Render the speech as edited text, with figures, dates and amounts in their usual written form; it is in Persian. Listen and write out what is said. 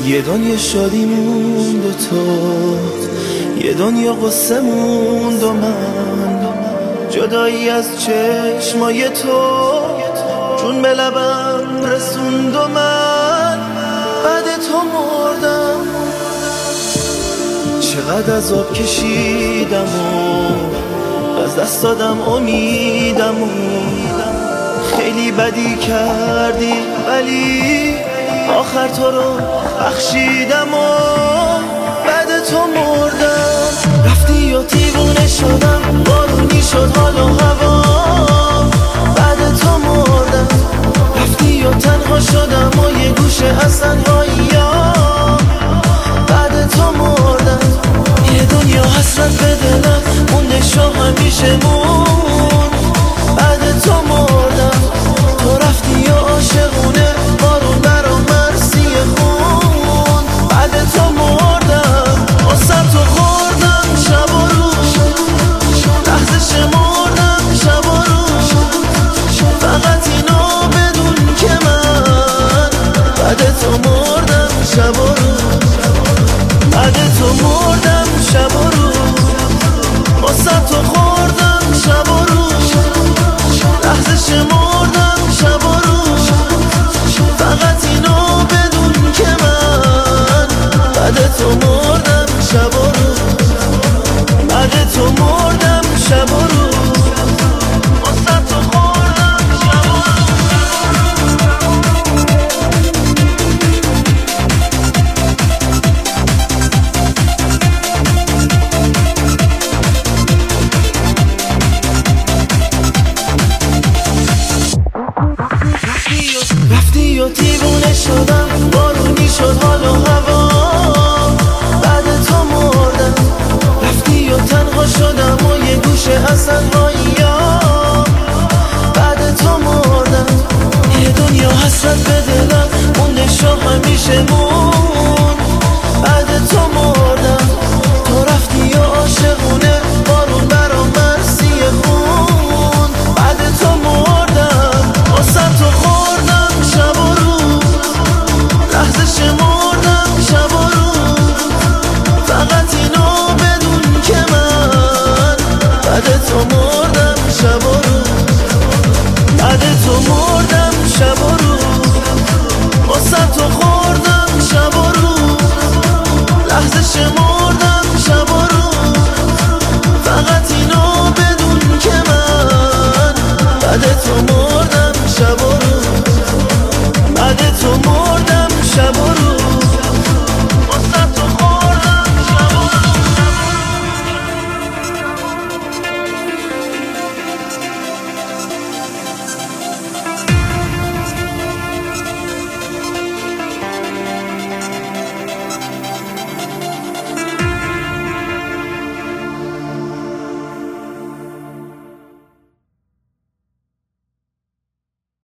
یه دنیا شادی موند و تو، یه دنیا قصه موند و من، جدایی از چشمای تو جون به لبم رسوند و من بعد تو مردم. چقدر عذاب کشیدم و از دست دادم امیدم و خیلی بدی کردی ولی آخر تو رو بخشیدم و بعد تو مردم. رفتی و دیوونه شدم، بارونی شد حال و هوا بعد تو مردم. رفتی و تنها شدم و یه گوشه از تنهایی‌ام بعد تو مردم. یه دنیا حسرت به دلم مونده شو همیشه موند بعد تو مردم. تو رفتی و عاشقونه بارون برام مرسی خون بعد تو مردم. واسه تو خوردم شب و روز، لحظه شمردم شب و روز، فقط اینو بدون که من بعد تو مردم شب و روز، بعد تو مردم شب و روز. واسه تو خوردم شب و روز، لحظه شمردم شب و روز، فقط اینو بدون که من بعد تو مردم شب و روز، بعد تو مردم شب و روز. واسه تو خوردم شب و روز. رفتی و دیوونه شدم، بارونی شد حال و هوا بعد تو مردم. رفتی و تنها شدم و یه گوشه از تنهایی‌ام بعد تو مردم. یه دنیا حسرت به دلم مونده شو همیشه